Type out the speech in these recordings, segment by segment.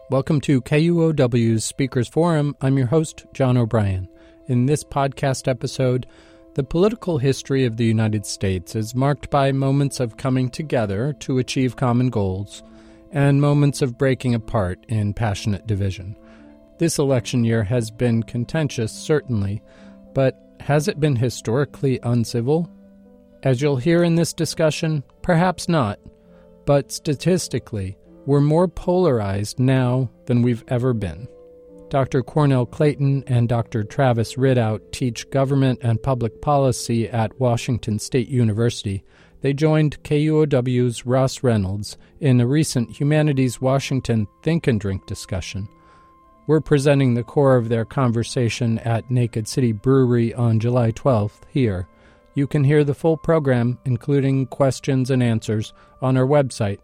Welcome to KUOW's Speakers Forum. I'm your host, John O'Brien. In this podcast episode, the political history of the United States is marked by moments of coming together to achieve common goals and moments of breaking apart in passionate division. This election year has been contentious, certainly, but has it been historically uncivil? As you'll hear in this discussion, perhaps not, but statistically, we're more polarized now than we've ever been. Dr. Cornell Clayton and Dr. Travis Ridout teach government and public policy at Washington State University. They joined KUOW's Ross Reynolds in a recent Humanities Washington Think and Drink discussion. We're presenting the core of their conversation at Naked City Brewery on July 12th here. You can hear the full program, including questions and answers, on our website,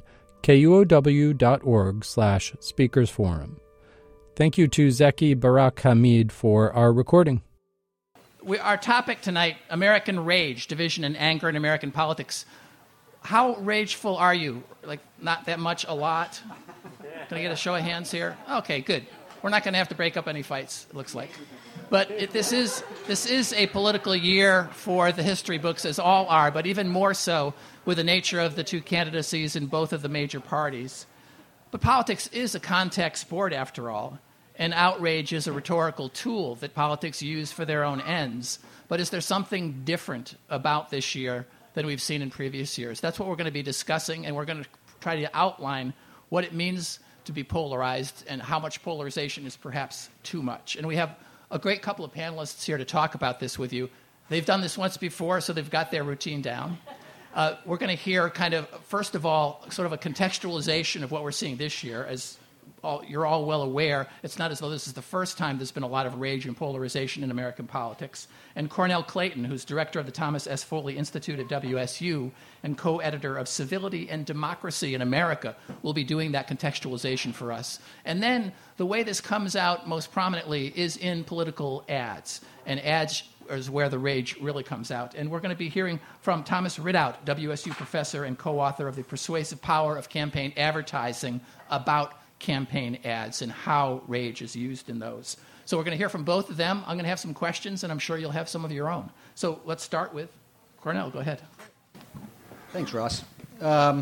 kuow.org/speakersforum. Thank you to Zeki Barak Hamid for our recording. Our topic tonight, American rage, division and anger in American politics. How rageful are you? Like, not that much, a lot? Can I get a show of hands here? Okay, good. We're not going to have to break up any fights, it looks like. But this is a political year for the history books, as all are, but even more so with the nature of the two candidacies in both of the major parties. But politics is a contact sport, after all, and outrage is a rhetorical tool that politics use for their own ends. But is there something different about this year than we've seen in previous years? That's what we're going to be discussing, and we're going to try to outline what it means to be polarized and how much polarization is perhaps too much. And we have a great couple of panelists here to talk about this with you. They've done this once before, so they've got their routine down. We're going to hear kind of, first of all, sort of a contextualization of what we're seeing this year. As you're all well aware, it's not as though this is the first time there's been a lot of rage and polarization in American politics. And Cornell Clayton, who's director of the Thomas S. Foley Institute at WSU and co-editor of Civility and Democracy in America, will be doing that contextualization for us. And then the way this comes out most prominently is in political ads. And ads is where the rage really comes out. And we're going to be hearing from Thomas Ridout, WSU professor and co-author of The Persuasive Power of Campaign Advertising, about campaign ads and how rage is used in those. So we're going to hear from both of them. I'm going to have some questions, and I'm sure you'll have some of your own. So let's start with Cornell. Go ahead. Thanks, Ross. I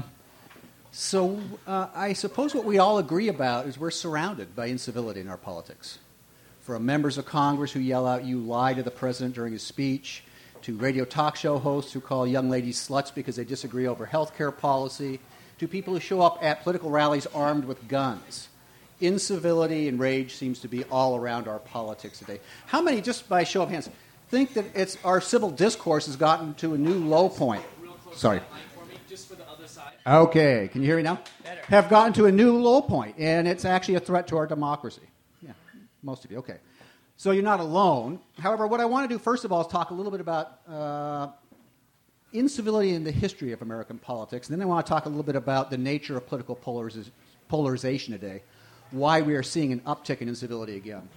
suppose what we all agree about is we're surrounded by incivility in our politics. From members of Congress who yell out, "You lie," to the president during his speech, to radio talk show hosts who call young ladies sluts because they disagree over health care policy, to people who show up at political rallies armed with guns. Incivility and rage seems to be all around our politics today. How many, just by show of hands, think that our civil discourse has gotten to a new low point? Sorry. Just for the other side. Okay, can you hear me now? Better. Have gotten to a new low point, and it's actually a threat to our democracy. Yeah, most of you, okay. So you're not alone. However, what I want to do first of all is talk a little bit about incivility in the history of American politics, and then I want to talk a little bit about the nature of political polarization today, why we are seeing an uptick in incivility again.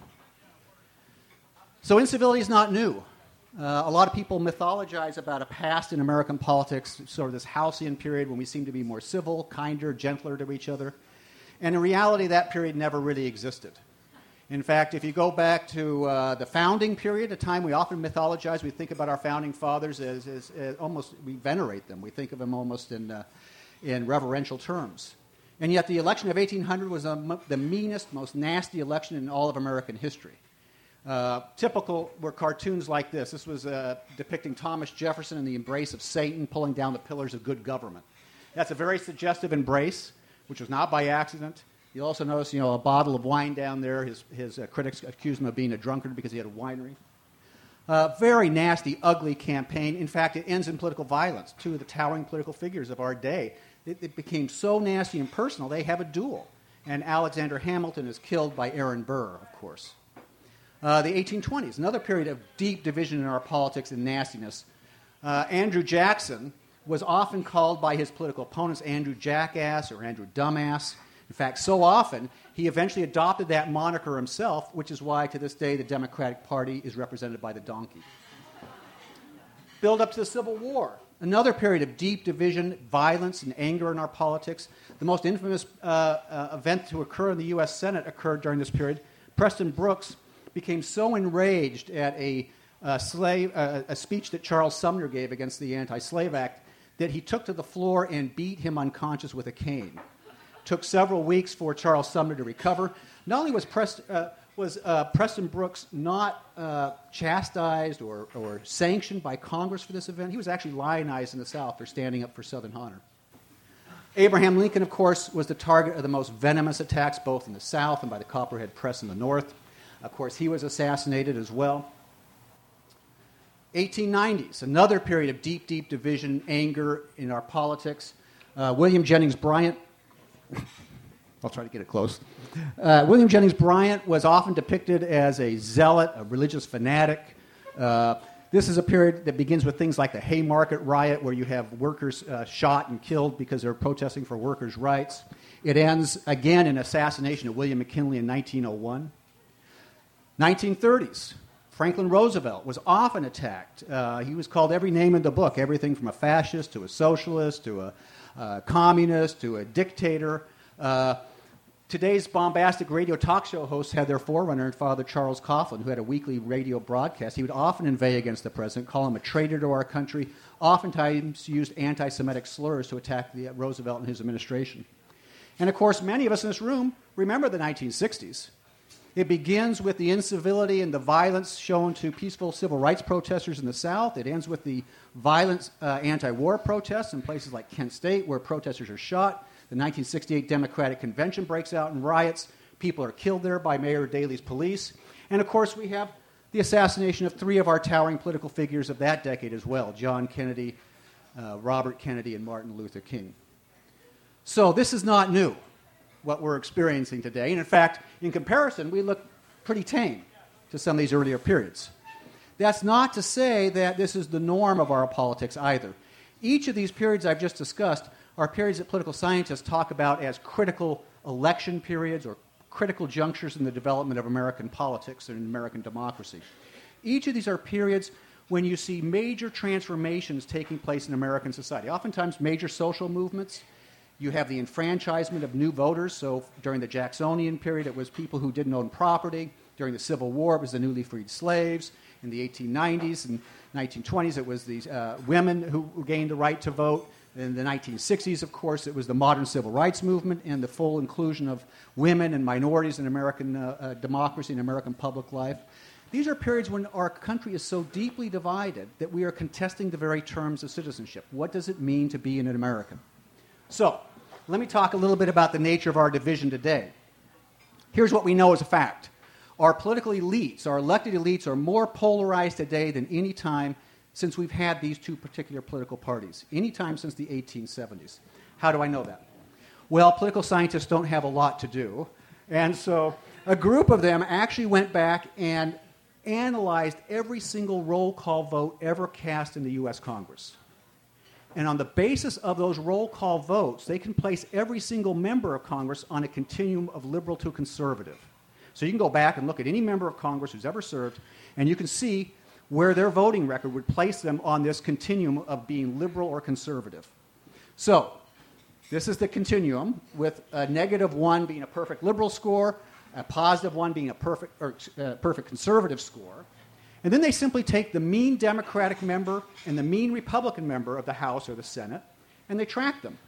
So incivility is not new. A lot of people mythologize about a past in American politics, sort of this halcyon period when we seem to be more civil, kinder, gentler to each other. And in reality, that period never really existed. In fact, if you go back to the founding period, a time we often mythologize, we think about our founding fathers as almost, we venerate them. We think of them almost in reverential terms. And yet the election of 1800 was the meanest, most nasty election in all of American history. Typical were cartoons like this. This was depicting Thomas Jefferson in the embrace of Satan, pulling down the pillars of good government. That's a very suggestive embrace, which was not by accident. You'll also notice, a bottle of wine down there. His critics accused him of being a drunkard because he had a winery. Very nasty, ugly campaign. In fact, it ends in political violence. Two of the towering political figures of our day. It became so nasty and personal, they have a duel. And Alexander Hamilton is killed by Aaron Burr, of course. The 1820s, another period of deep division in our politics and nastiness. Andrew Jackson was often called by his political opponents Andrew Jackass or Andrew Dumbass. In fact, so often, he eventually adopted that moniker himself, which is why, to this day, the Democratic Party is represented by the donkey. Build up to the Civil War. Another period of deep division, violence, and anger in our politics. The most infamous event to occur in the U.S. Senate occurred during this period. Preston Brooks became so enraged at a speech that Charles Sumner gave against the Anti-Slave Act that he took to the floor and beat him unconscious with a cane. It took several weeks for Charles Sumner to recover. Not only was Preston Brooks not chastised or sanctioned by Congress for this event, he was actually lionized in the South for standing up for Southern honor. Abraham Lincoln, of course, was the target of the most venomous attacks both in the South and by the Copperhead Press in the North. Of course, he was assassinated as well. 1890s, another period of deep, deep division, anger in our politics. William Jennings Bryan, I'll try to get it close. William Jennings Bryan was often depicted as a zealot, a religious fanatic. This is a period that begins with things like the Haymarket riot, where you have workers shot and killed because they're protesting for workers' rights. It ends again in assassination of William McKinley in 1901. 1930s. Franklin Roosevelt was often attacked. He was called every name in the book, everything from a fascist to a socialist to a communist to a dictator. Today's bombastic radio talk show hosts had their forerunner in Father Charles Coughlin, who had a weekly radio broadcast. He would often inveigh against the president, call him a traitor to our country, oftentimes used anti-Semitic slurs to attack Roosevelt and his administration. And of course, many of us in this room remember the 1960s. It begins with the incivility and the violence shown to peaceful civil rights protesters in the South. It ends with the violent anti-war protests in places like Kent State, where protesters are shot. The 1968 Democratic Convention breaks out in riots. People are killed there by Mayor Daley's police. And of course, we have the assassination of three of our towering political figures of that decade as well: John Kennedy, Robert Kennedy, and Martin Luther King. So this is not new, what we're experiencing today. And in fact, in comparison, we look pretty tame to some of these earlier periods. That's not to say that this is the norm of our politics either. Each of these periods I've just discussed are periods that political scientists talk about as critical election periods or critical junctures in the development of American politics and American democracy. Each of these are periods when you see major transformations taking place in American society, oftentimes major social movements. You have the enfranchisement of new voters. So during the Jacksonian period, it was people who didn't own property. During the Civil War, it was the newly freed slaves. In the 1890s and 1920s, it was these women who gained the right to vote. In the 1960s, of course, it was the modern civil rights movement and the full inclusion of women and minorities in American democracy and American public life. These are periods when our country is so deeply divided that we are contesting the very terms of citizenship. What does it mean to be an American? So, let me talk a little bit about the nature of our division today. Here's what we know as a fact. Our political elites, our elected elites, are more polarized today than any time since we've had these two particular political parties, any time since the 1870s. How do I know that? Well, political scientists don't have a lot to do, and so a group of them actually went back and analyzed every single roll call vote ever cast in the U.S. Congress. And on the basis of those roll call votes, they can place every single member of Congress on a continuum of liberal to conservative. So you can go back and look at any member of Congress who's ever served, and you can see where their voting record would place them on this continuum of being liberal or conservative. So this is the continuum, with a -1 being a perfect liberal score, a +1 being a perfect conservative score. And then they simply take the mean Democratic member and the mean Republican member of the House or the Senate, and they track them.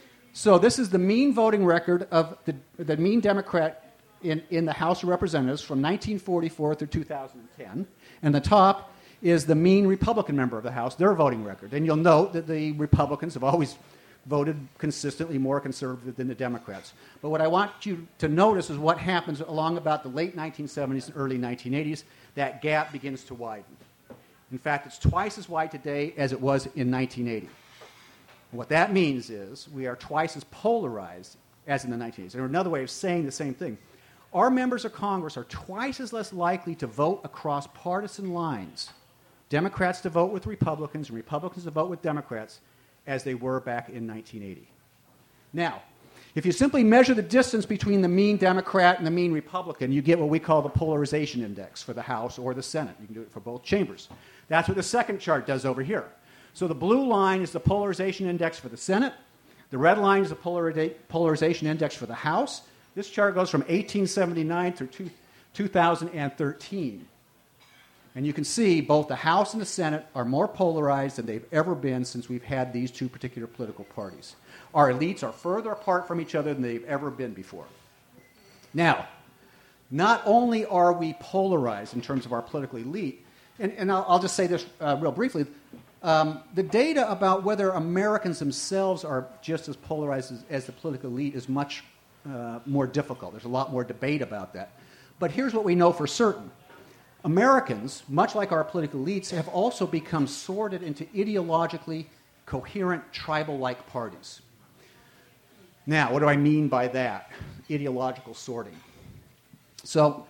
So this is the mean voting record of the mean Democrat in the House of Representatives from 1944 through 2010. And the top is the mean Republican member of the House, their voting record. And you'll note that the Republicans have always voted consistently more conservative than the Democrats. But what I want you to notice is what happens along about the late 1970s and early 1980s. That gap begins to widen. In fact, it's twice as wide today as it was in 1980. What that means is we are twice as polarized as in the 1980s. And another way of saying the same thing, our members of Congress are twice as less likely to vote across partisan lines, Democrats to vote with Republicans and Republicans to vote with Democrats, as they were back in 1980. Now, if you simply measure the distance between the mean Democrat and the mean Republican, you get what we call the polarization index for the House or the Senate. You can do it for both chambers. That's what the second chart does over here. So the blue line is the polarization index for the Senate. The red line is the polarization index for the House. This chart goes from 1879 through 2013. And you can see both the House and the Senate are more polarized than they've ever been since we've had these two particular political parties. Our elites are further apart from each other than they've ever been before. Now, not only are we polarized in terms of our political elite, and I'll just say this real briefly, the data about whether Americans themselves are just as polarized as the political elite is much more difficult. There's a lot more debate about that. But here's what we know for certain. Americans, much like our political elites, have also become sorted into ideologically coherent tribal-like parties. Now, what do I mean by that? Ideological sorting. So,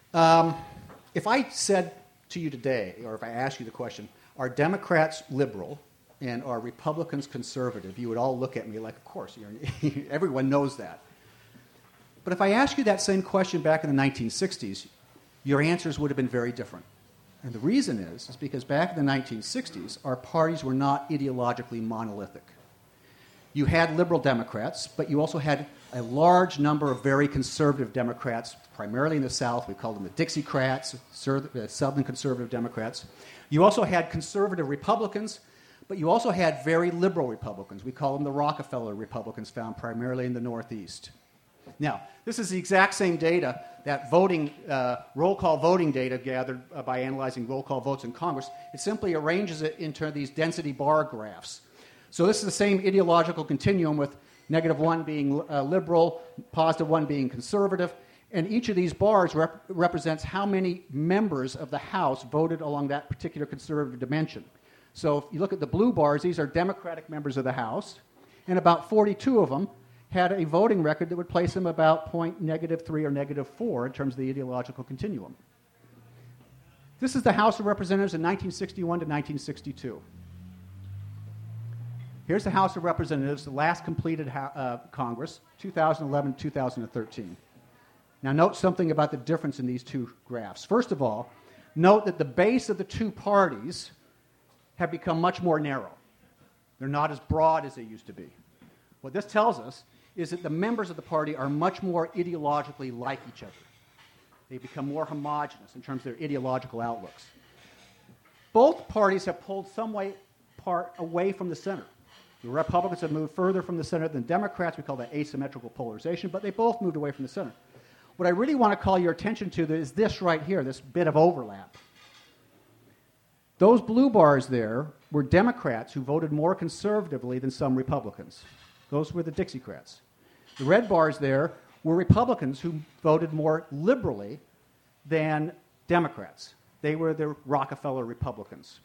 if I said to you today, or if I asked you the question, are Democrats liberal and are Republicans conservative, you would all look at me like, of course, everyone knows that. But if I asked you that same question back in the 1960s, your answers would have been very different. And the reason is because back in the 1960s, our parties were not ideologically monolithic. You had liberal Democrats, but you also had a large number of very conservative Democrats, primarily in the South. We called them the Dixiecrats, Southern conservative Democrats. You also had conservative Republicans, but you also had very liberal Republicans. We call them the Rockefeller Republicans, found primarily in the Northeast. Now, this is the exact same data that roll call voting data gathered by analyzing roll call votes in Congress. It simply arranges it into these density bar graphs. So this is the same ideological continuum with -1 being liberal, +1 being conservative, and each of these bars represents how many members of the House voted along that particular conservative dimension. So if you look at the blue bars, these are Democratic members of the House, and about 42 of them had a voting record that would place them about -3 or -4 in terms of the ideological continuum. This is the House of Representatives in 1961 to 1962. Here's the House of Representatives, the last completed Congress, 2011 2013. Now note something about the difference in these two graphs. First of all, note that the base of the two parties have become much more narrow. They're not as broad as they used to be. What this tells us is that the members of the party are much more ideologically like each other. They become more homogenous in terms of their ideological outlooks. Both parties have pulled some way away from the center. The Republicans have moved further from the center than Democrats. We call that asymmetrical polarization, but they both moved away from the center. What I really want to call your attention to is this right here, this bit of overlap. Those blue bars there were Democrats who voted more conservatively than some Republicans. Those were the Dixiecrats. The red bars there were Republicans who voted more liberally than Democrats. They were the Rockefeller Republicans.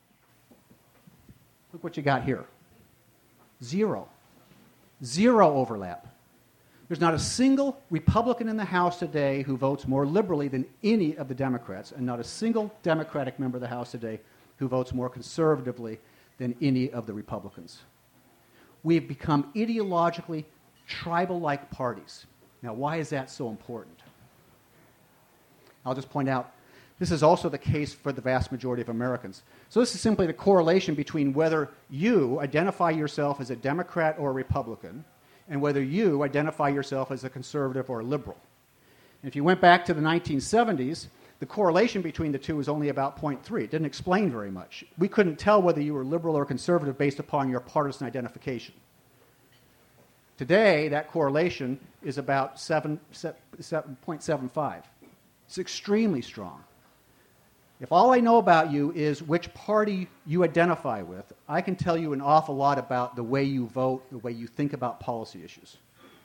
Look what you got here. Zero overlap. There's not a single Republican in the House today who votes more liberally than any of the Democrats, and not a single Democratic member of the House today who votes more conservatively than any of the Republicans. We've become ideologically tribal-like parties. Now, why is that so important? I'll just point out, this is also the case for the vast majority of Americans. So this is simply the correlation between whether you identify yourself as a Democrat or a Republican, and whether you identify yourself as a conservative or a liberal. And if you went back to the 1970s, the correlation between the two was only about 0.3. It didn't explain very much. We couldn't tell whether you were liberal or conservative based upon your partisan identification. Today, that correlation is about 7.75. It's extremely strong. If all I know about you is which party you identify with, I can tell you an awful lot about the way you vote, the way you think about policy issues.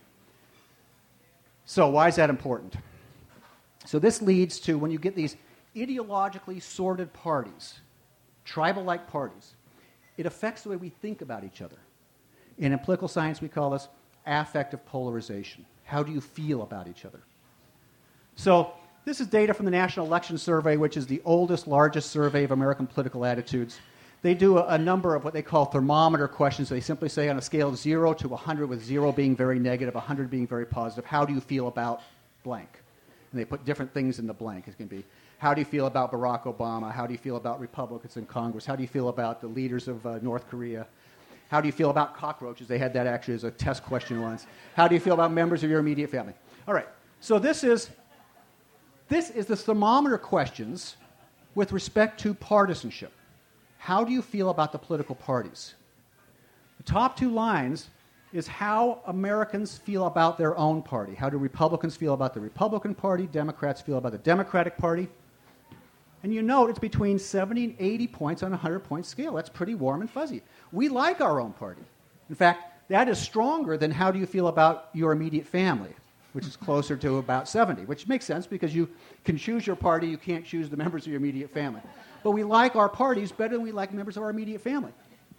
So why is that important? So this leads to, when you get these ideologically sorted parties, tribal-like parties, it affects the way we think about each other. And in political science, we call this affective polarization. How do you feel about each other? So this is data from the National Election Survey, which is the oldest, largest survey of American political attitudes. They do a number of what they call thermometer questions. They simply say on a scale of 0 to 100, with 0 being very negative, 100 being very positive, how do you feel about blank? And they put different things in the blank. It can be How do you feel about Barack Obama? How do you feel about Republicans in Congress? How do you feel about the leaders of North Korea? How do you feel about cockroaches? They had that actually as a test question once. How do you feel about members of your immediate family? All right, so this is the thermometer questions with respect to partisanship. How do you feel about the political parties? The top two lines is how Americans feel about their own party. How do Republicans feel about the Republican Party? Democrats feel about the Democratic Party? And you note it's between 70 and 80 points on a 100-point scale. That's pretty warm and fuzzy. We like our own party. In fact, that is stronger than how do you feel about your immediate family, which is closer to about 70, which makes sense because you can choose your party, you can't choose the members of your immediate family. But we like our parties better than we like members of our immediate family.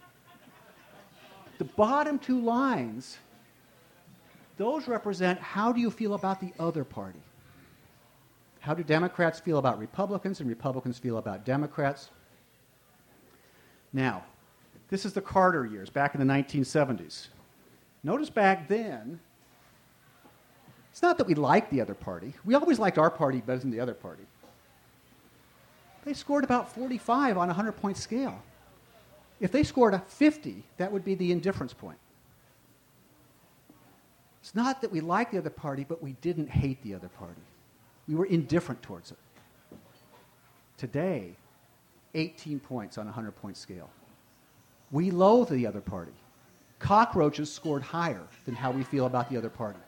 The bottom two lines, those represent how do you feel about the other party. How do Democrats feel about Republicans and Republicans feel about Democrats? Now, this is the Carter years, back in the 1970s. Notice back then, it's not that we liked the other party. We always liked our party better than the other party. They scored about 45 on a 100-point scale. If they scored a 50, that would be the indifference point. It's not that we liked the other party, but we didn't hate the other party. We were indifferent towards it. Today, 18 points on a 100-point scale. We loathe the other party. Cockroaches scored higher than how we feel about the other party.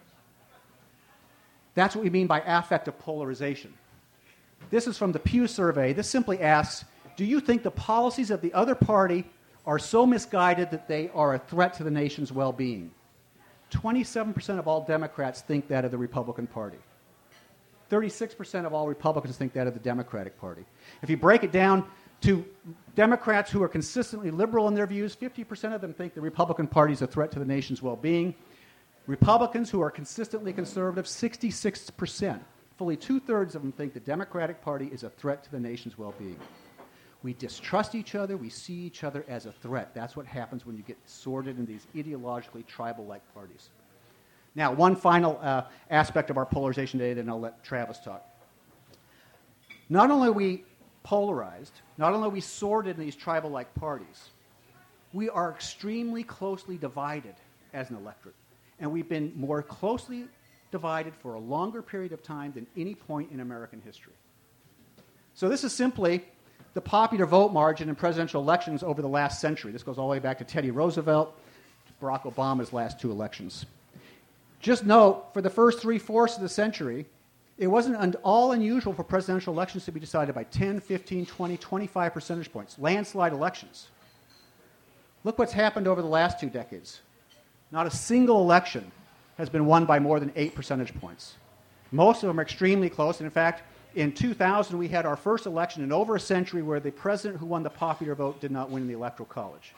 That's what we mean by affective polarization. This is from the Pew survey. This simply asks, do you think the policies of the other party are so misguided that they are a threat to the nation's well-being? 27% of all Democrats think that of the Republican Party. 36% of all Republicans think that of the Democratic Party. If you break it down to Democrats who are consistently liberal in their views, 50% of them think the Republican Party is a threat to the nation's well-being. Republicans who are consistently conservative, 66%. Fully two-thirds of them think the Democratic Party is a threat to the nation's well-being. We distrust each other. We see each other as a threat. That's what happens when you get sorted in these ideologically tribal-like parties. Now, one final aspect of our polarization today, then I'll let Travis talk. Not only are we polarized, not only are we sorted in these tribal-like parties, we are extremely closely divided as an electorate. And we've been more closely divided for a longer period of time than any point in American history. So this is simply the popular vote margin in presidential elections over the last century. This goes all the way back to Teddy Roosevelt, to Barack Obama's last two elections. Just note, for the first three-fourths of the century, it wasn't at all unusual for presidential elections to be decided by 10, 15, 20, 25 percentage points, landslide elections. Look what's happened over the last 2 decades. Not a single election has been won by more than 8 percentage points. Most of them are extremely close, and in fact, in 2000, we had our first election in over a century where the president who won the popular vote did not win in the Electoral College.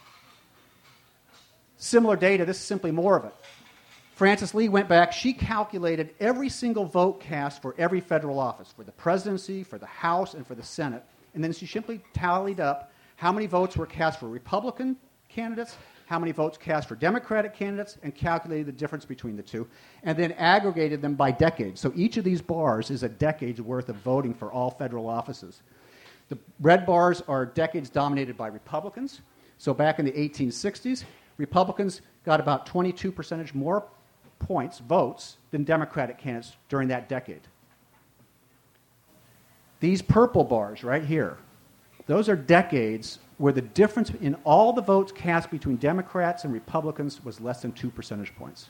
Similar data, this is simply more of it. Frances Lee went back, she calculated every single vote cast for every federal office, for the presidency, for the House, and for the Senate, and then she simply tallied up how many votes were cast for Republican candidates, how many votes cast for Democratic candidates, and calculated the difference between the two, and then aggregated them by decade. So each of these bars is a decade's worth of voting for all federal offices. The red bars are decades dominated by Republicans. So back in the 1860s, Republicans got about 22 percentage more points, votes, than Democratic candidates during that decade. These purple bars right here, those are decades where the difference in all the votes cast between Democrats and Republicans was less than 2 percentage points.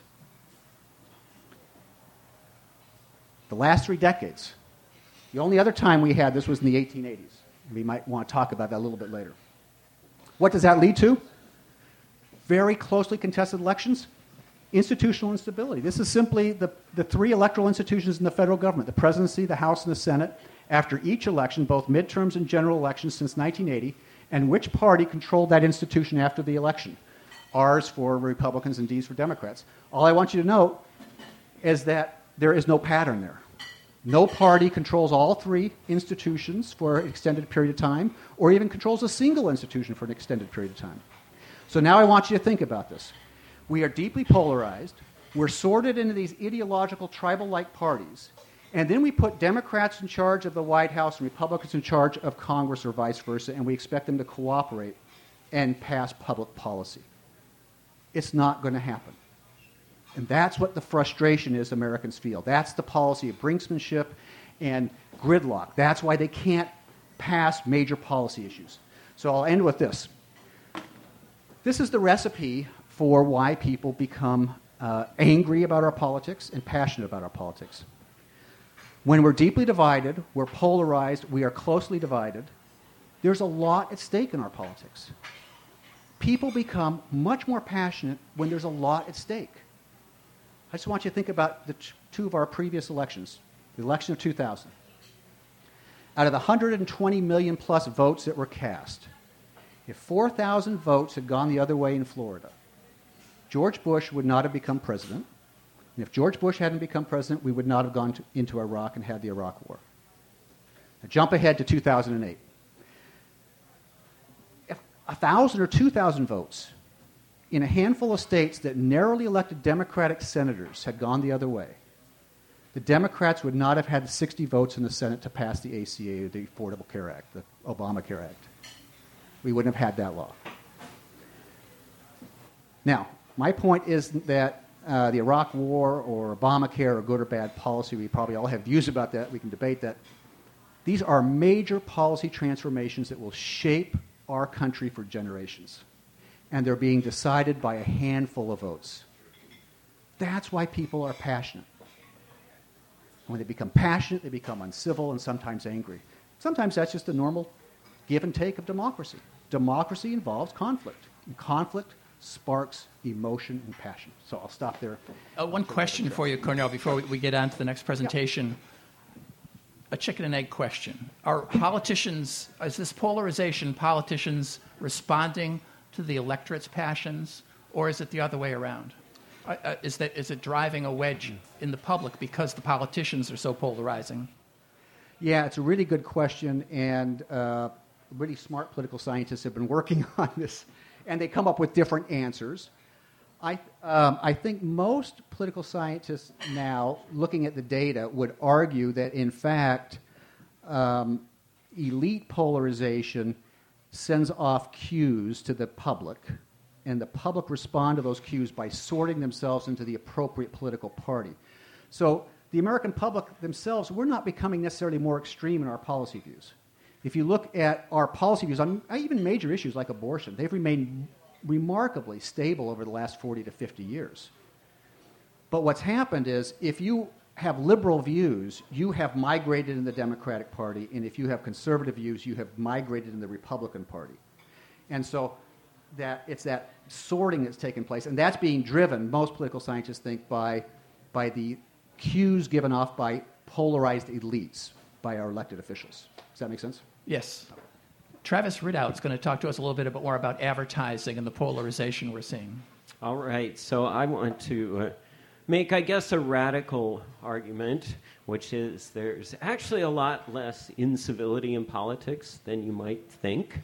The last 3 decades, the only other time we had this was in the 1880s. We might want to talk about that a little bit later. What does that lead to? Very closely contested elections, institutional instability. This is simply the 3 electoral institutions in the federal government, the presidency, the House, and the Senate, after each election, both midterms and general elections since 1980, and which party controlled that institution after the election. R's for Republicans and D's for Democrats. All I want you to note is that there is no pattern there. No party controls all 3 institutions for an extended period of time, or even controls a single institution for an extended period of time. So now I want you to think about this. We are deeply polarized. We're sorted into these ideological tribal-like parties. And then we put Democrats in charge of the White House and Republicans in charge of Congress or vice versa, and we expect them to cooperate and pass public policy. It's not going to happen. And that's what the frustration is Americans feel. That's the policy of brinksmanship and gridlock. That's why they can't pass major policy issues. So I'll end with this. This is the recipe for why people become angry about our politics and passionate about our politics. When we're deeply divided, we're polarized, we are closely divided, there's a lot at stake in our politics. People become much more passionate when there's a lot at stake. I just want you to think about the two of our previous elections, the election of 2000. Out of the 120 million plus votes that were cast, if 4,000 votes had gone the other way in Florida, George Bush would not have become president. And if George Bush hadn't become president, we would not have gone into Iraq and had the Iraq War. Now jump ahead to 2008. If 1,000 or 2,000 votes in a handful of states that narrowly elected Democratic senators had gone the other way, the Democrats would not have had 60 votes in the Senate to pass the ACA, the Affordable Care Act, the Obamacare Act. We wouldn't have had that law. Now, my point is that the Iraq War or Obamacare or good or bad policy, we probably all have views about that. We can debate that. These are major policy transformations that will shape our country for generations. And they're being decided by a handful of votes. That's why people are passionate. When they become passionate, they become uncivil and sometimes angry. Sometimes that's just the normal give and take of democracy. Democracy involves conflict. And conflict sparks emotion and passion. So I'll stop there. One question for you, Cornel, before we get on to the next presentation. Yeah. A chicken and egg question. Are politicians, is this polarization politicians responding to the electorate's passions, or is it the other way around? Is it driving a wedge in the public because the politicians are so polarizing? Yeah, it's a really good question, and really smart political scientists have been working on this, and they come up with different answers. I think most political scientists now, looking at the data, would argue that, in fact, elite polarization sends off cues to the public, and the public respond to those cues by sorting themselves into the appropriate political party. So the American public themselves, we're not becoming necessarily more extreme in our policy views. If you look at our policy views on even major issues like abortion, they've remained remarkably stable over the last 40 to 50 years. But what's happened is if you have liberal views, you have migrated in the Democratic Party, and if you have conservative views, you have migrated in the Republican Party. And so it's that sorting that's taken place, and that's being driven, most political scientists think, by the cues given off by polarized elites, by our elected officials. Does that make sense? Yes. Travis Ridout is going to talk to us a little bit more about advertising and the polarization we're seeing. All right. So I want to make, I guess, a radical argument, which is there's actually a lot less incivility in politics than you might think.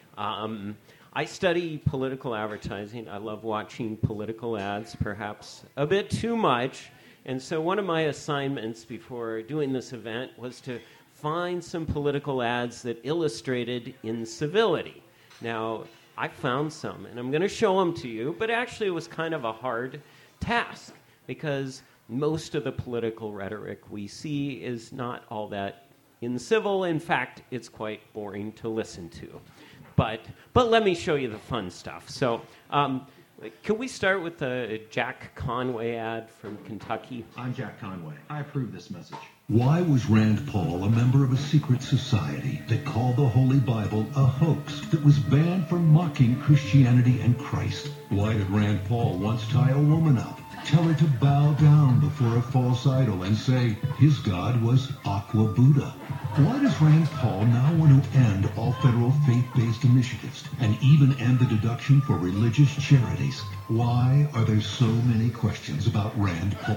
I study political advertising. I love watching political ads, perhaps a bit too much. And so one of my assignments before doing this event was to find some political ads that illustrated incivility. Now, I found some, and I'm going to show them to you, but actually it was kind of a hard task because most of the political rhetoric we see is not all that incivil. In fact, it's quite boring to listen to. But let me show you the fun stuff. So, can we start with the Jack Conway ad from Kentucky? I'm Jack Conway. I approve this message. Why was Rand Paul a member of a secret society that called the Holy Bible a hoax that was banned for mocking Christianity and Christ? Why did Rand Paul once tie a woman up, tell her to bow down before a false idol, and say his god was Aqua Buddha? Why does Rand Paul now want to end all federal faith-based initiatives and even end the deduction for religious charities? Why are there so many questions about Rand Paul?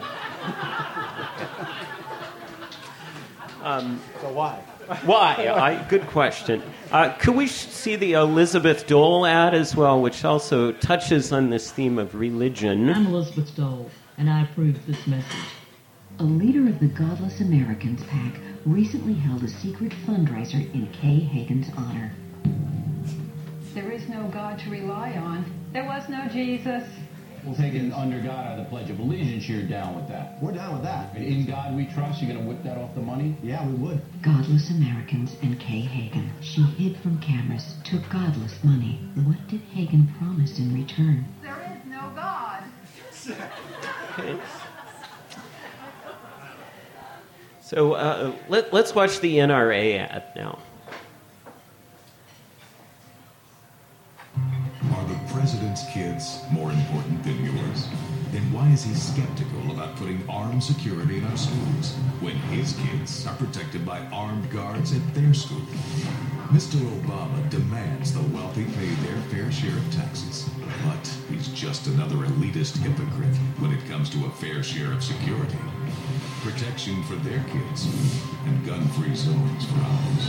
So why? Why? Good question. Could we see the Elizabeth Dole ad as well, which also touches on this theme of religion? I'm Elizabeth Dole, and I approve this message. A leader of the Godless Americans PAC recently held a secret fundraiser in Kay Hagan's honor. There is no God to rely on. There was no Jesus. We'll take it under God out of the Pledge of Allegiance. You're down with that. We're down with that. In God we trust. You're going to whip that off the money? Yeah, we would. Godless Americans and Kay Hagan. She hid from cameras, took godless money. What did Hagan promise in return? There is no God. Okay. So let's watch the NRA ad now. Are the president's kids more important than yours? Then why is he skeptical about putting armed security in our schools when his kids are protected by armed guards at their school? Mr. Obama demands the wealthy pay their fair share of taxes, but he's just another elitist hypocrite when it comes to a fair share of security. Protection for their kids and gun-free zones for ours.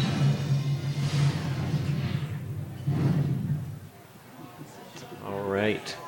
All right.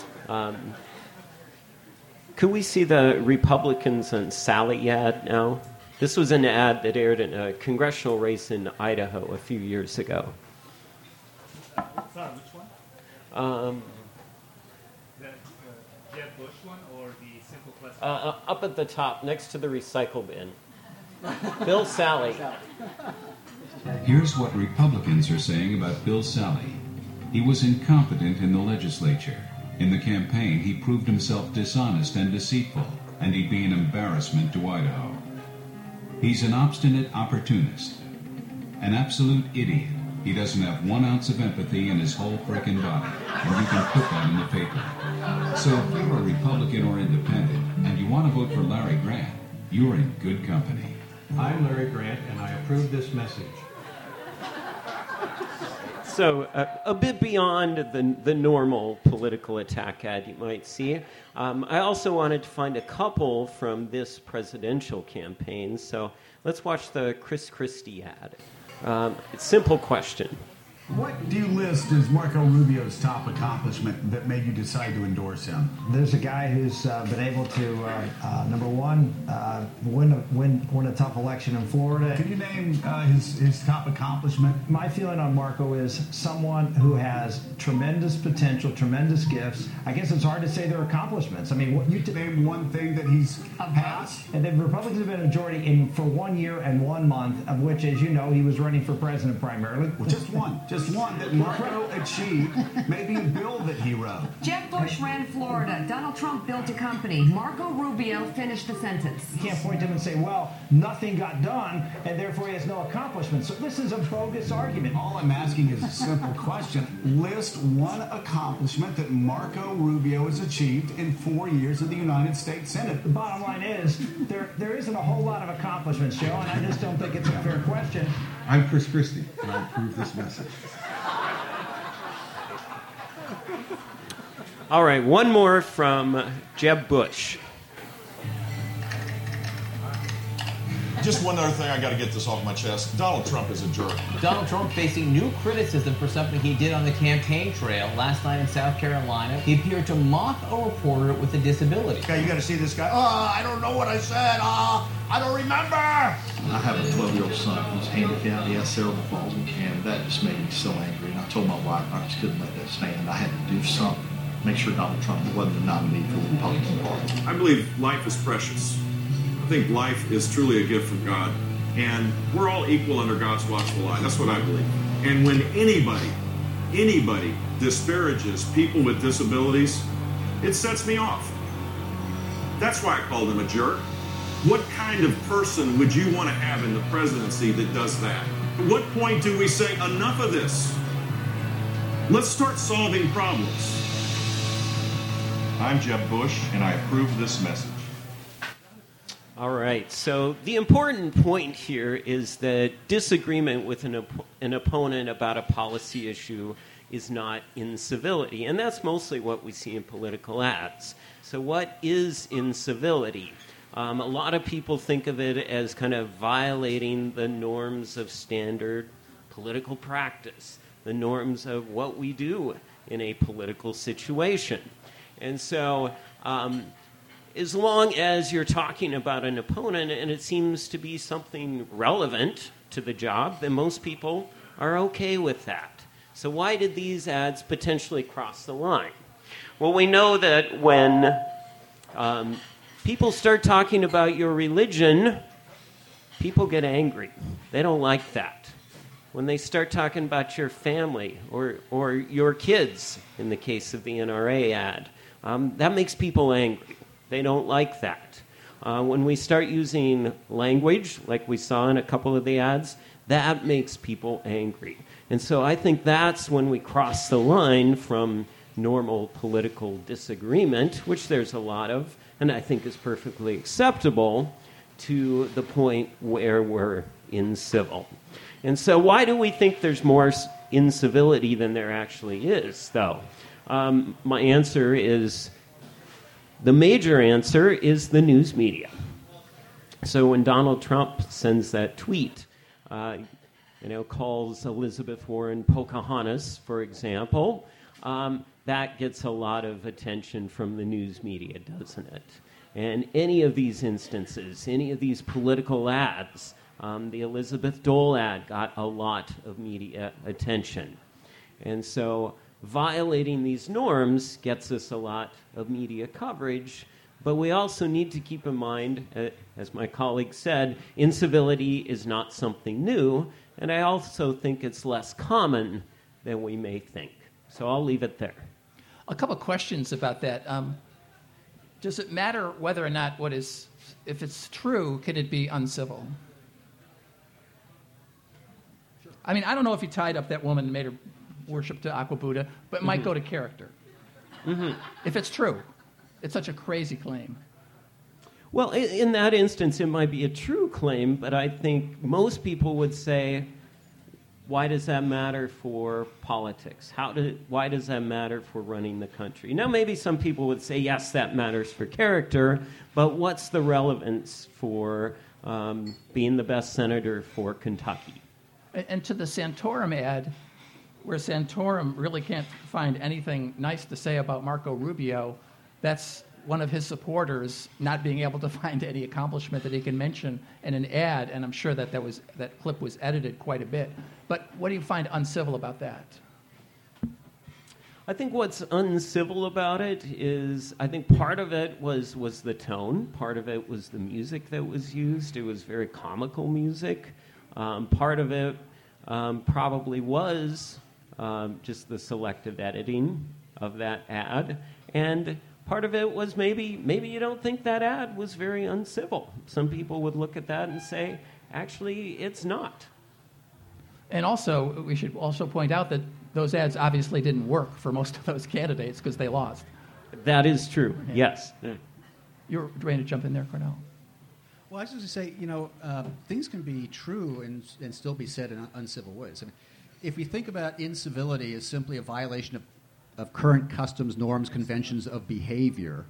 Could we see the Republicans and Sally ad now? This was an ad that aired in a congressional race in Idaho a few years ago. Sorry, which one? The Jeb Bush one or the simple question? Up at the top, next to the recycle bin. Bill Sally. Here's what Republicans are saying about Bill Sally. He was incompetent in the legislature. In the campaign, he proved himself dishonest and deceitful, and he'd be an embarrassment to Idaho. He's an obstinate opportunist, an absolute idiot. He doesn't have 1 ounce of empathy in his whole frickin' body, and you can put that in the paper. So if you're a Republican or independent, and you want to vote for Larry Grant, you're in good company. I'm Larry Grant, and I approve this message. So a bit beyond the normal political attack ad you might see, I also wanted to find a couple from this presidential campaign. So let's watch the Chris Christie ad. Simple question. What do you list as Marco Rubio's top accomplishment that made you decide to endorse him? There's a guy who's been able to, number one, win a tough election in Florida. Can you name his top accomplishment? My feeling on Marco is someone who has tremendous potential, tremendous gifts. I guess it's hard to say their accomplishments. I mean, what you name one thing that he's passed? And the Republicans have been a majority for 1 year and 1 month, of which, as you know, he was running for president primarily. Well, just one that Marco achieved, maybe a bill that he wrote. Jeb Bush ran Florida. Donald Trump built a company. Marco Rubio finished the sentence. You can't point to him and say, well, nothing got done, and therefore he has no accomplishment. So this is a bogus argument. All I'm asking is a simple question. List one accomplishment that Marco Rubio has achieved in 4 years of the United States Senate. The bottom line is, there isn't a whole lot of accomplishments, Joe, and I just don't think it's a fair question. I'm Chris Christie, and I approve this message. All right, one more from Jeb Bush. Just one other thing, I got to get this off my chest. Donald Trump is a jerk. Donald Trump facing new criticism for something he did on the campaign trail last night in South Carolina. He appeared to mock a reporter with a disability. Okay, you got to see this guy. Oh, I don't know what I said. I don't remember. I have a 12-year-old son who's handicapped. He has cerebral palsy, and that just made me so angry. And I told my wife I just couldn't let that stand. I had to do something. Make sure Donald Trump wasn't the nominee for the Republican Party. I believe life is precious. I think life is truly a gift from God, and we're all equal under God's watchful eye. That's what I believe. And when anybody disparages people with disabilities, it sets me off. That's why I called him a jerk. What kind of person would you want to have in the presidency that does that? At what point do we say, enough of this? Let's start solving problems. I'm Jeb Bush, and I approve this message. All right, so the important point here is that disagreement with an opponent about a policy issue is not incivility, and that's mostly what we see in political ads. So what is incivility? A lot of people think of it as kind of violating the norms of standard political practice, the norms of what we do in a political situation. And so as long as you're talking about an opponent and it seems to be something relevant to the job, then most people are okay with that. So why did these ads potentially cross the line? Well, we know that when people start talking about your religion, people get angry. They don't like that. When they start talking about your family or your kids, in the case of the NRA ad, that makes people angry. They don't like that. When we start using language, like we saw in a couple of the ads, that makes people angry. And so I think that's when we cross the line from normal political disagreement, which there's a lot of, and I think is perfectly acceptable, to the point where we're incivil. And so why do we think there's more incivility than there actually is, though? My answer is, the major answer is the news media. So when Donald Trump sends that tweet, calls Elizabeth Warren Pocahontas, for example, that gets a lot of attention from the news media, doesn't it? And any of these instances, any of these political ads, the Elizabeth Dole ad got a lot of media attention. And so violating these norms gets us a lot of media coverage, but we also need to keep in mind, as my colleague said, incivility is not something new, and I also think it's less common than we may think. So I'll leave it there. A couple of questions about that. Does it matter whether or not if it's true, can it be uncivil? Sure. I mean, I don't know if you tied up that woman and made her worship to Aqua Buddha, but it might go to character. Mm-hmm. If it's true. It's such a crazy claim. Well, in that instance, it might be a true claim, but I think most people would say, why does that matter for politics? Why does that matter for running the country? Now, maybe some people would say, yes, that matters for character, but what's the relevance for being the best senator for Kentucky? And to the Santorum ad, where Santorum really can't find anything nice to say about Marco Rubio, that's one of his supporters not being able to find any accomplishment that he can mention in an ad, and I'm sure that clip was edited quite a bit. But what do you find uncivil about that? I think what's uncivil about it is, I think part of it was the tone. Part of it was the music that was used. It was very comical music. Part of it probably was just the selective editing of that ad. And part of it was maybe you don't think that ad was very uncivil. Some people would look at that and say, actually, it's not. And also, we should also point out that those ads obviously didn't work for most of those candidates because they lost. That is true, yes. You're ready to jump in there, Cornell? Well, I was just going to say, things can be true and still be said in uncivil ways. I mean, if we think about incivility as simply a violation of current customs, norms, conventions of behavior,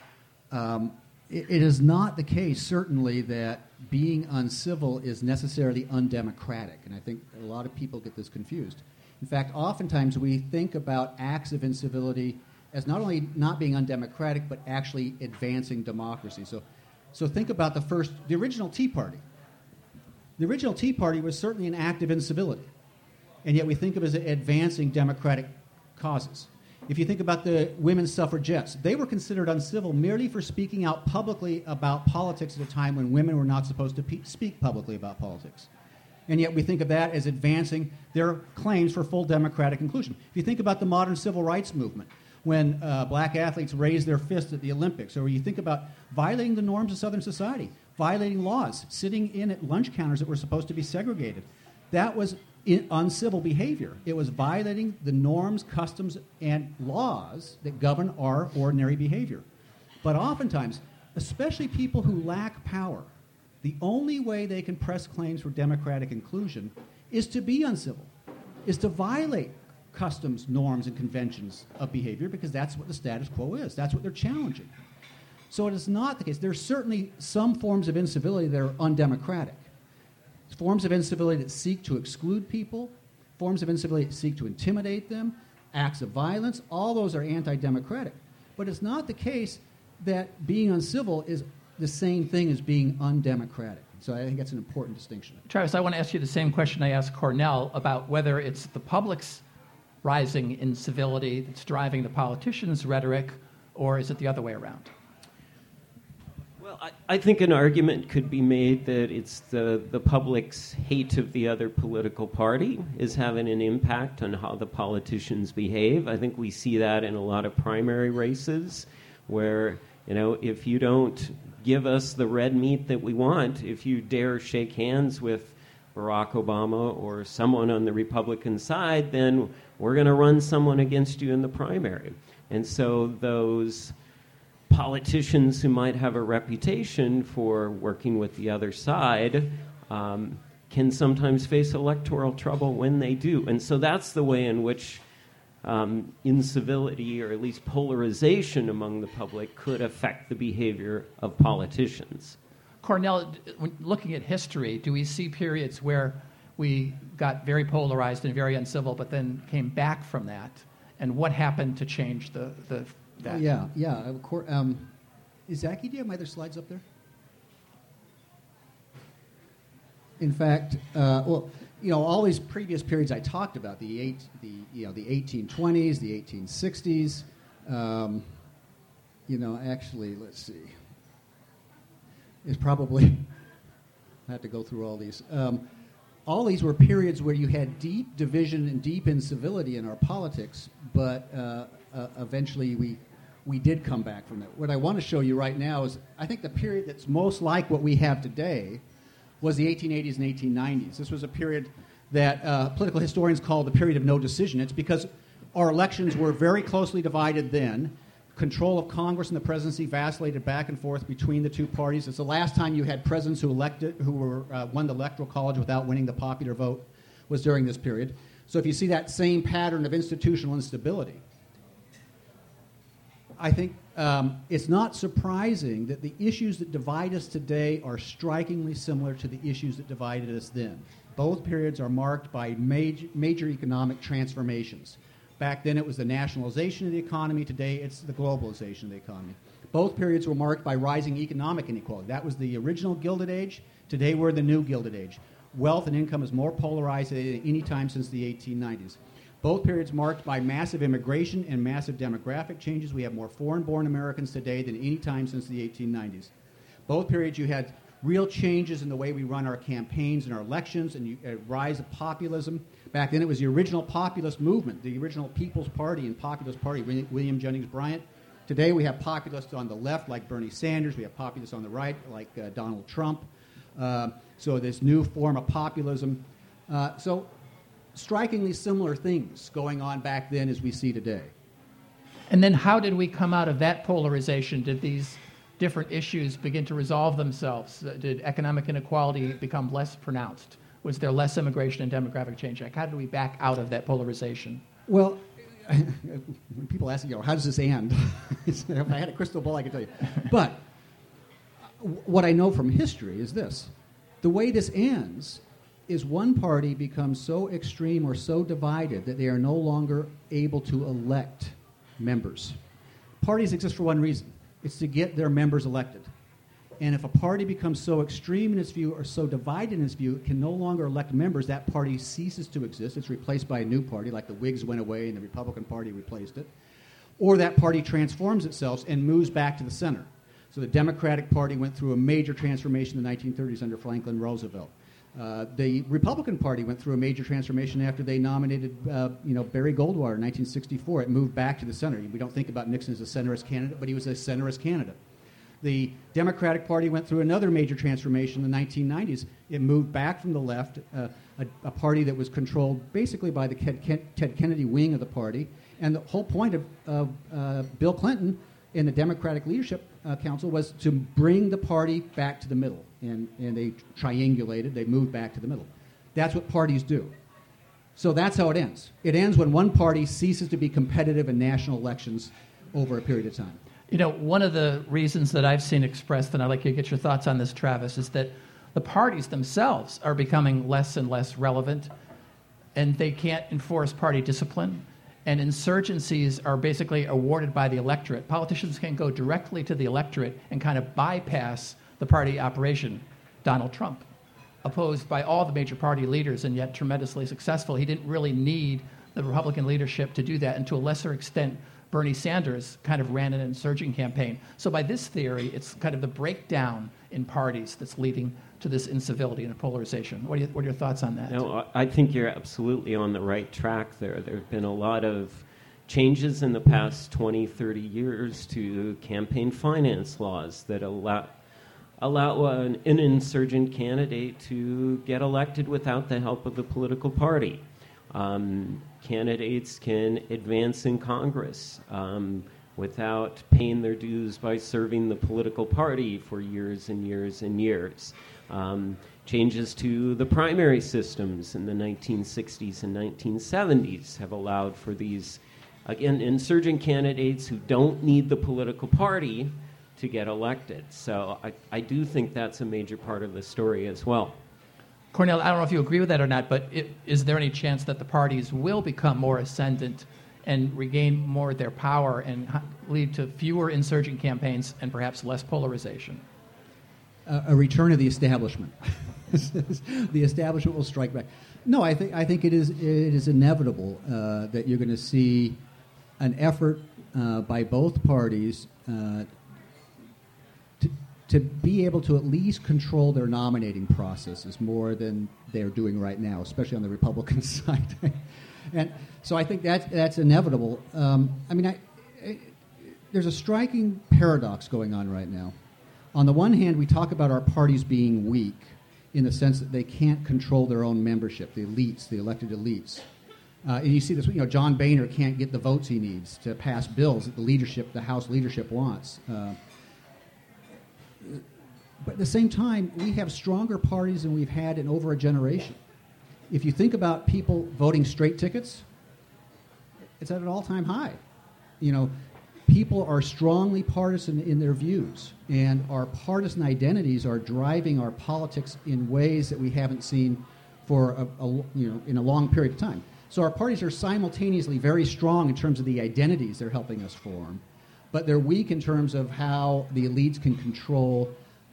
it is not the case, certainly, that being uncivil is necessarily undemocratic. And I think a lot of people get this confused. In fact, oftentimes we think about acts of incivility as not only not being undemocratic, but actually advancing democracy. So think about the original Tea Party. The original Tea Party was certainly an act of incivility, and yet we think of it as advancing democratic causes. If you think about the women's suffragettes, they were considered uncivil merely for speaking out publicly about politics at a time when women were not supposed to speak publicly about politics. And yet we think of that as advancing their claims for full democratic inclusion. If you think about the modern civil rights movement, when black athletes raised their fists at the Olympics, or you think about violating the norms of Southern society, violating laws, sitting in at lunch counters that were supposed to be segregated, that was uncivil behavior. It was violating the norms, customs, and laws that govern our ordinary behavior. But oftentimes, especially people who lack power, the only way they can press claims for democratic inclusion is to be uncivil, is to violate customs, norms, and conventions of behavior, because that's what the status quo is. That's what they're challenging. So it is not the case. There are certainly some forms of incivility that are undemocratic. Forms of incivility that seek to exclude people, forms of incivility that seek to intimidate them, acts of violence, all those are anti-democratic. But it's not the case that being uncivil is the same thing as being undemocratic. So I think that's an important distinction. Travis, I want to ask you the same question I asked Cornell about whether it's the public's rising incivility that's driving the politicians' rhetoric, or is it the other way around? Well, I think an argument could be made that it's the public's hate of the other political party is having an impact on how the politicians behave. I think we see that in a lot of primary races where, if you don't give us the red meat that we want, if you dare shake hands with Barack Obama or someone on the Republican side, then we're going to run someone against you in the primary. And so those politicians who might have a reputation for working with the other side can sometimes face electoral trouble when they do. And so that's the way in which incivility, or at least polarization among the public, could affect the behavior of politicians. Cornell, when looking at history, do we see periods where we got very polarized and very uncivil, but then came back from that? And what happened to change that? Yeah. Of course. Zachy, do you have my other slides up there? In fact, all these previous periods I talked about, the 1820s, the 1860s, actually, let's see. It's probably, I have to go through all these. All these were periods where you had deep division and deep incivility in our politics, but eventually we did come back from that. What I want to show you right now is, I think the period that's most like what we have today was the 1880s and 1890s. This was a period that political historians call the period of no decision. It's because our elections were very closely divided then. Control of Congress and the presidency vacillated back and forth between the two parties. It's the last time you had presidents who won the Electoral College without winning the popular vote was during this period. So if you see that same pattern of institutional instability, I think it's not surprising that the issues that divide us today are strikingly similar to the issues that divided us then. Both periods are marked by major economic transformations. Back then it was the nationalization of the economy. Today it's the globalization of the economy. Both periods were marked by rising economic inequality. That was the original Gilded Age. Today we're in the new Gilded Age. Wealth and income is more polarized than any time since the 1890s. Both periods marked by massive immigration and massive demographic changes. We have more foreign-born Americans today than any time since the 1890s. Both periods you had real changes in the way we run our campaigns and our elections, and a rise of populism. Back then it was the original populist movement, the original People's Party and Populist Party, William Jennings Bryan. Today we have populists on the left like Bernie Sanders. We have populists on the right like Donald Trump. So this new form of populism. So strikingly similar things going on back then as we see today. And then how did we come out of that polarization? Did these different issues begin to resolve themselves? Did economic inequality become less pronounced? Was there less immigration and demographic change? Like, how did we back out of that polarization? Well, when people ask, how does this end? If I had a crystal ball, I could tell you. But what I know from history is this. The way this ends is one party becomes so extreme or so divided that they are no longer able to elect members. Parties exist for one reason. It's to get their members elected. And if a party becomes so extreme in its view or so divided in its view, it can no longer elect members, that party ceases to exist. It's replaced by a new party, like the Whigs went away and the Republican Party replaced it. Or that party transforms itself and moves back to the center. So the Democratic Party went through a major transformation in the 1930s under Franklin Roosevelt. The Republican Party went through a major transformation after they nominated Barry Goldwater in 1964. It moved back to the center. We don't think about Nixon as a centrist candidate, but he was a centrist candidate. The Democratic Party went through another major transformation in the 1990s. It moved back from the left, a party that was controlled basically by the Ted Kennedy wing of the party. And the whole point of Bill Clinton in the Democratic Leadership Council was to bring the party back to the middle. And they triangulated. They moved back to the middle. That's what parties do. So that's how it ends. It ends when one party ceases to be competitive in national elections over a period of time. You know, one of the reasons that I've seen expressed, and I'd like you to get your thoughts on this, Travis, is that the parties themselves are becoming less and less relevant, and they can't enforce party discipline. and insurgencies are basically awarded by the electorate. Politicians can go directly to the electorate and kind of bypass the party operation. Donald Trump, opposed by all the major party leaders and yet tremendously successful. He didn't really need the Republican leadership to do that, and to a lesser extent, Bernie Sanders kind of ran an insurgent campaign. So by this theory, it's kind of the breakdown in parties that's leading to this incivility and polarization. What are your thoughts on that? No, I think you're absolutely on the right track there. There have been a lot of changes in the past 20, 30 years to campaign finance laws that allow an insurgent candidate to get elected without the help of the political party. Candidates can advance in Congress without paying their dues by serving the political party for years and years and years. Changes to the primary systems in the 1960s and 1970s have allowed for these, again, insurgent candidates who don't need the political party to get elected. So I do think that's a major part of the story as well. Cornel, I don't know if you agree with that or not, but is there any chance that the parties will become more ascendant and regain more of their power and lead to fewer insurgent campaigns and perhaps less polarization? A return of the establishment. The establishment will strike back. No, I think it is inevitable that you're going to see an effort by both parties to be able to at least control their nominating processes more than they're doing right now, especially on the Republican side. And so I think that's inevitable. There's a striking paradox going on right now. On the one hand, we talk about our parties being weak in the sense that they can't control their own membership, the elites, the elected elites. And you see this, John Boehner can't get the votes he needs to pass bills that the House leadership wants. But at the same time, we have stronger parties than we've had in over a generation. If you think about people voting straight tickets, it's at an all-time high. People are strongly partisan in their views, and our partisan identities are driving our politics in ways that we haven't seen for in a long period of time. So our parties are simultaneously very strong in terms of the identities they're helping us form, but they're weak in terms of how the elites can control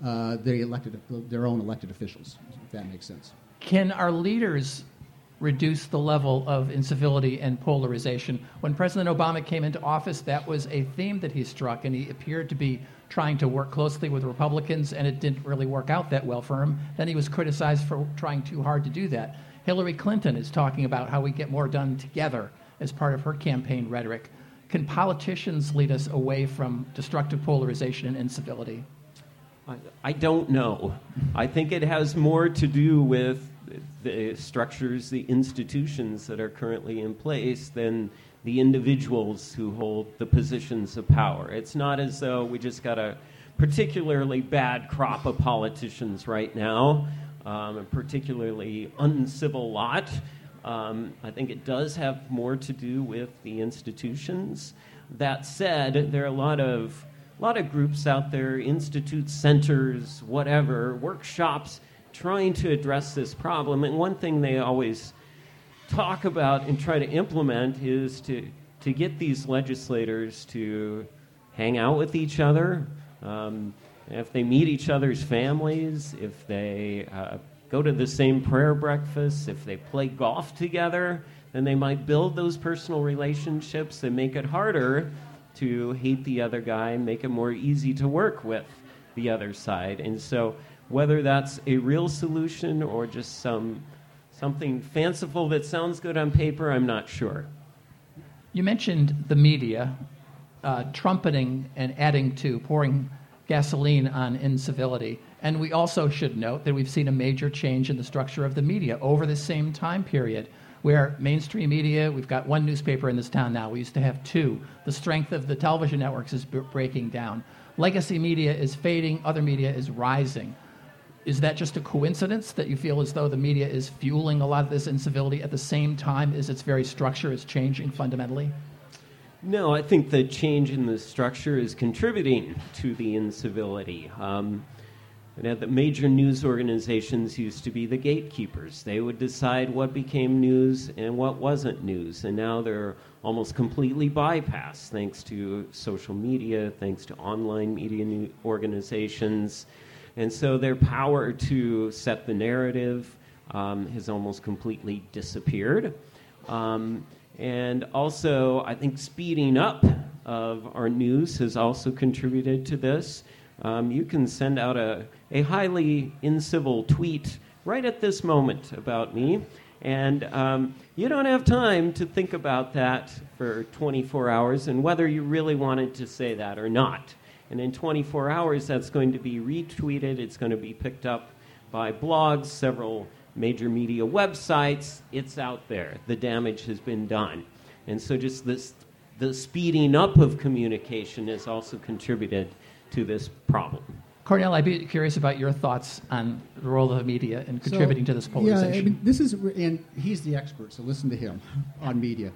their own elected officials, if that makes sense. Can our leaders reduce the level of incivility and polarization? When President Obama came into office, that was a theme that he struck, and he appeared to be trying to work closely with Republicans, and it didn't really work out that well for him. Then he was criticized for trying too hard to do that. Hillary Clinton is talking about how we get more done together as part of her campaign rhetoric. Can politicians lead us away from destructive polarization and incivility? I don't know. I think it has more to do with the structures, the institutions that are currently in place than the individuals who hold the positions of power. It's not as though we just got a particularly bad crop of politicians right now, a particularly uncivil lot. I think it does have more to do with the institutions. That said, there are a lot of groups out there, institutes, centers, whatever, workshops, trying to address this problem. And one thing they always talk about and try to implement is to get these legislators to hang out with each other. If they meet each other's families, if they go to the same prayer breakfasts, if they play golf together, then they might build those personal relationships and make it harder to hate the other guy and make it more easy to work with the other side. And so whether that's a real solution or just something fanciful that sounds good on paper, I'm not sure. You mentioned the media trumpeting and adding to, pouring gasoline on incivility. And we also should note that we've seen a major change in the structure of the media over the same time period, where mainstream media, we've got one newspaper in this town now. We used to have two. The strength of the television networks is breaking down. Legacy media is fading. Other media is rising. Is that just a coincidence that you feel as though the media is fueling a lot of this incivility at the same time as its very structure is changing fundamentally? No, I think the change in the structure is contributing to the incivility. The major news organizations used to be the gatekeepers. They would decide what became news and what wasn't news, and now they're almost completely bypassed thanks to social media, thanks to online media organizations. And so their power to set the narrative has almost completely disappeared. And also, I think speeding up of our news has also contributed to this. You can send out a highly incivil tweet right at this moment about me, and you don't have time to think about that for 24 hours and whether you really wanted to say that or not. And in 24 hours, that's going to be retweeted. It's going to be picked up by blogs, several major media websites. It's out there. The damage has been done. And so just the speeding up of communication has also contributed to this problem. Cornel, I'd be curious about your thoughts on the role of the media in contributing to this polarization. Yeah, I mean, this is, and he's the expert, so listen to him on media.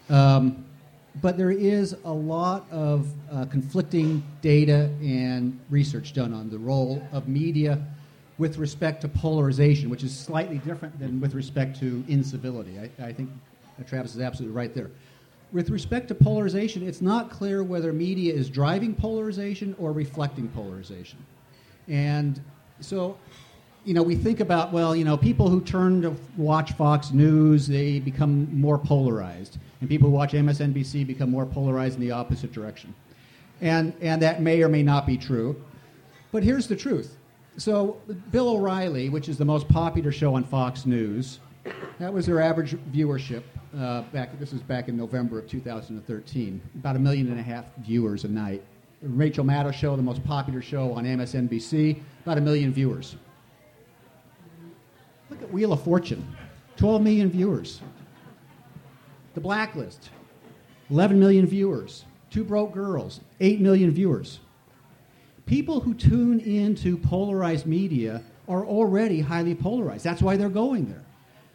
But there is a lot of conflicting data and research done on the role of media with respect to polarization, which is slightly different than with respect to incivility. I think Travis is absolutely right there. With respect to polarization, it's not clear whether media is driving polarization or reflecting polarization. And so, we think about, people who turn to watch Fox News, they become more polarized. And people who watch MSNBC become more polarized in the opposite direction. And that may or may not be true. But here's the truth. So Bill O'Reilly, which is the most popular show on Fox News, that was their average viewership. This was back in November of 2013. About 1.5 million viewers a night. Rachel Maddow show, the most popular show on MSNBC, about 1 million viewers. Look at Wheel of Fortune, 12 million viewers. The Blacklist, 11 million viewers. Two Broke Girls, 8 million viewers. People who tune into polarized media are already highly polarized. That's why they're going there.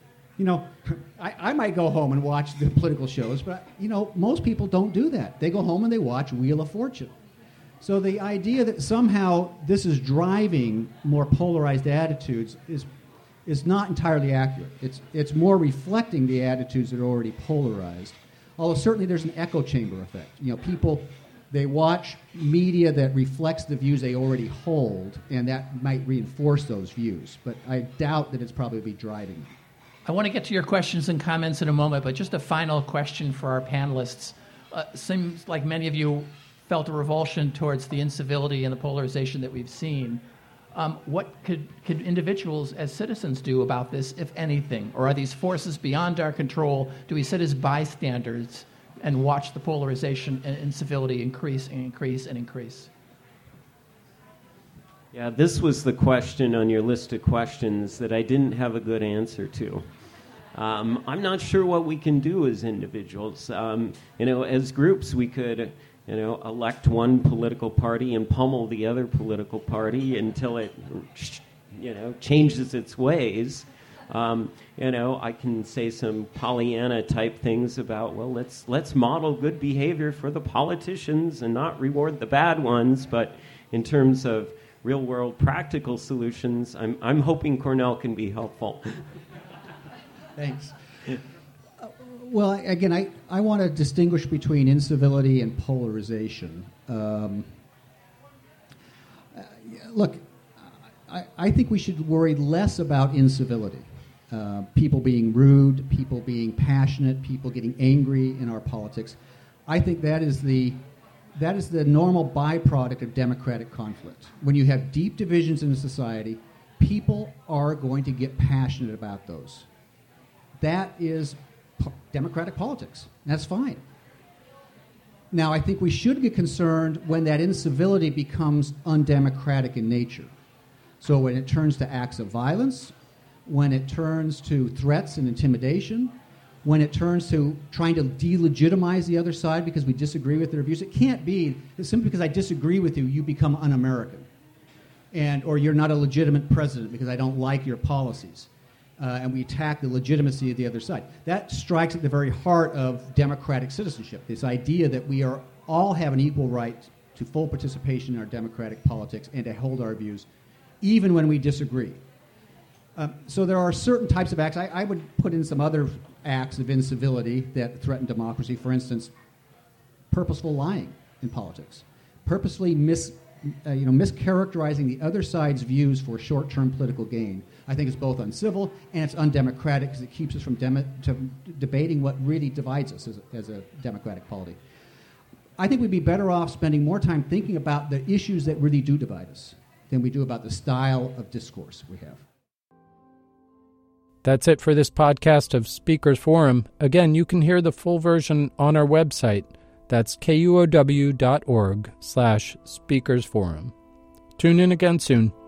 I might go home and watch the political shows, but, most people don't do that. They go home and they watch Wheel of Fortune. So the idea that somehow this is driving more polarized attitudes is not entirely accurate. It's more reflecting the attitudes that are already polarized. Although certainly there's an echo chamber effect. People, they watch media that reflects the views they already hold, and that might reinforce those views. But I doubt that it's probably driving them. I want to get to your questions and comments in a moment, but just a final question for our panelists. Seems like many of you felt a revulsion towards the incivility and the polarization that we've seen. What could individuals as citizens do about this, if anything? Or are these forces beyond our control? Do we sit as bystanders and watch the polarization and incivility increase and increase and increase? Yeah, this was the question on your list of questions that I didn't have a good answer to. I'm not sure what we can do as individuals. As groups, we could, elect one political party and pummel the other political party until it, changes its ways. I can say some Pollyanna type things about, let's model good behavior for the politicians and not reward the bad ones. But in terms of real-world practical solutions, I'm hoping Cornel can be helpful. Thanks. Well, again, I want to distinguish between incivility and polarization. Look, I think we should worry less about incivility. People being rude, people being passionate, people getting angry in our politics. I think that is the normal byproduct of democratic conflict. When you have deep divisions in a society, people are going to get passionate about those. That is democratic politics. That's fine. Now, I think we should get concerned when that incivility becomes undemocratic in nature. So when it turns to acts of violence, when it turns to threats and intimidation, when it turns to trying to delegitimize the other side because we disagree with their views. It can't be that simply because I disagree with you, you become un-American. Or you're not a legitimate president because I don't like your policies. And we attack the legitimacy of the other side. That strikes at the very heart of democratic citizenship, this idea that we all have an equal right to full participation in our democratic politics and to hold our views even when we disagree. So there are certain types of acts. I would put in some other acts of incivility that threaten democracy. For instance, purposeful lying in politics, purposely mischaracterizing the other side's views for short-term political gain. I think it's both uncivil and it's undemocratic because it keeps us from debating what really divides us as a democratic polity. I think we'd be better off spending more time thinking about the issues that really do divide us than we do about the style of discourse we have. That's it for this podcast of Speakers Forum. Again, you can hear the full version on our website. That's kuow.org/speakersforum. Tune in again soon.